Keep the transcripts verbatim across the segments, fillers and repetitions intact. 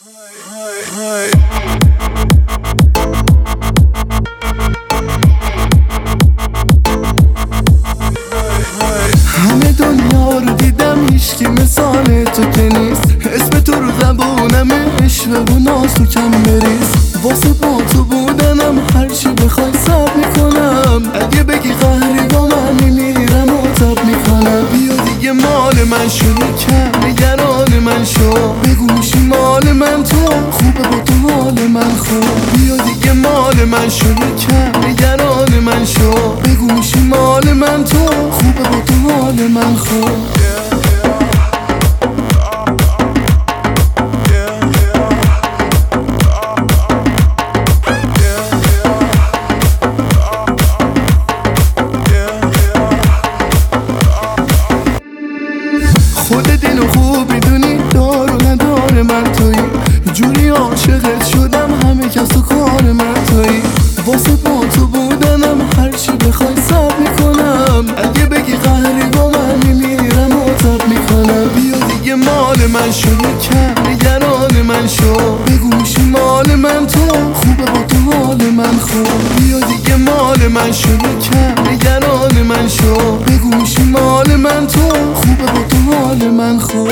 همه دنیا رو دیدم هیچکی مثال تو که نیست. اسم تو رو زبونم عشق و ناز تو کم بریز. واسه با تو بودنم هرچی بخوای سب میکنم. اگه بگی قهری با من میمیرم و تب میکنم. بیا دیگه مال من شو کم نگران من شو. بگو میشی مال من تو خوبه با تو حال من خوب. بیا دیگه مال من شو کم نگران من شو. بگو میشی مال من تو خوبه با تو حال من خوب. خود دل و خوب میدونی دار و ندار من تویی. جوری عاشقت شدم همه کس و کار من تویی. واسه با تو بودنم هرچی بخوای سب میکنم. اگه بگی قهری با من میمیرم و تب میکنم. بیا دیگه مال من شو کم نگران من شو. بگو میشی مال من تو خوبه با تو حال من خوب. بیا دیگه مال من شو کم نگران من شو. بگو میشی مال من تو خوبه با تو حال من خوب.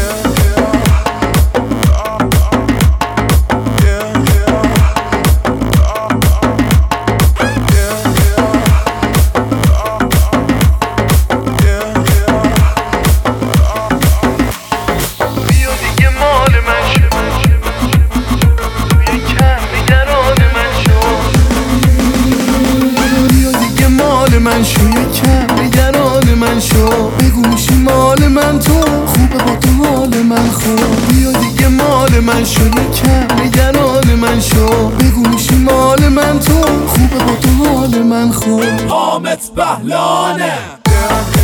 من شو کم نگران من شو. بگو میشی مال من تو خوبه با تو حال من خوب. بیا دیگه مال من شو کم نگران من شو. بگو میشی مال من تو خوبه با تو حال من خوب. حامد بهلانه